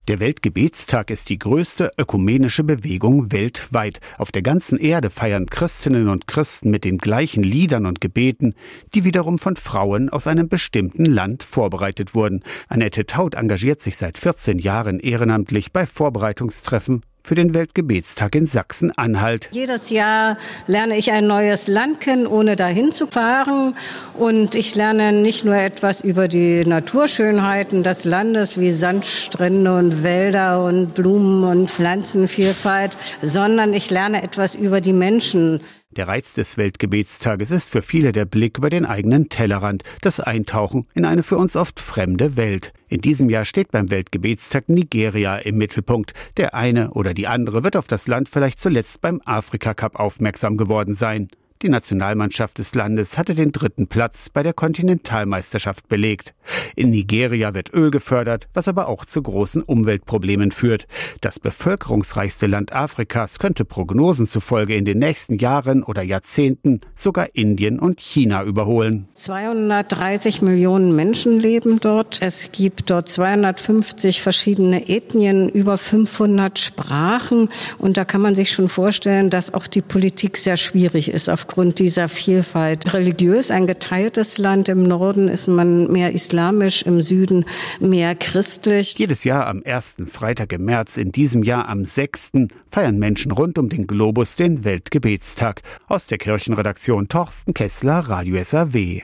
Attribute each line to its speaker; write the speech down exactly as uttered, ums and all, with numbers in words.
Speaker 1: Der Weltgebetstag ist die größte ökumenische Bewegung weltweit. Auf der ganzen Erde feiern Christinnen und Christen mit den gleichen Liedern und Gebeten, die wiederum von Frauen aus einem bestimmten Land vorbereitet wurden. Annette Taut engagiert sich seit vierzehn Jahren ehrenamtlich bei Vorbereitungstreffen für den Weltgebetstag in Sachsen-Anhalt.
Speaker 2: Jedes Jahr lerne ich ein neues Land kennen, ohne dahin zu fahren. Und ich lerne nicht nur etwas über die Naturschönheiten des Landes, wie Sandstrände und Wälder und Blumen- und Pflanzenvielfalt, sondern ich lerne etwas über die Menschen.
Speaker 1: Der Reiz des Weltgebetstages ist für viele der Blick über den eigenen Tellerrand, das Eintauchen in eine für uns oft fremde Welt. In diesem Jahr steht beim Weltgebetstag Nigeria im Mittelpunkt. Der eine oder die andere wird auf das Land vielleicht zuletzt beim Afrika-Cup aufmerksam geworden sein. Die Nationalmannschaft des Landes hatte den dritten Platz bei der Kontinentalmeisterschaft belegt. In Nigeria wird Öl gefördert, was aber auch zu großen Umweltproblemen führt. Das bevölkerungsreichste Land Afrikas könnte Prognosen zufolge in den nächsten Jahren oder Jahrzehnten sogar Indien und China überholen.
Speaker 2: zweihundertdreißig Millionen Menschen leben dort. Es gibt dort zweihundertfünfzig verschiedene Ethnien, über fünfhundert Sprachen. Und da kann man sich schon vorstellen, dass auch die Politik sehr schwierig ist auf Aufgrund dieser Vielfalt. Religiös ein geteiltes Land. Im Norden ist man mehr islamisch, im Süden mehr christlich.
Speaker 1: Jedes Jahr am ersten Freitag im März, in diesem Jahr am sechsten feiern Menschen rund um den Globus den Weltgebetstag. Aus der Kirchenredaktion Torsten Kessler, Radio S R W.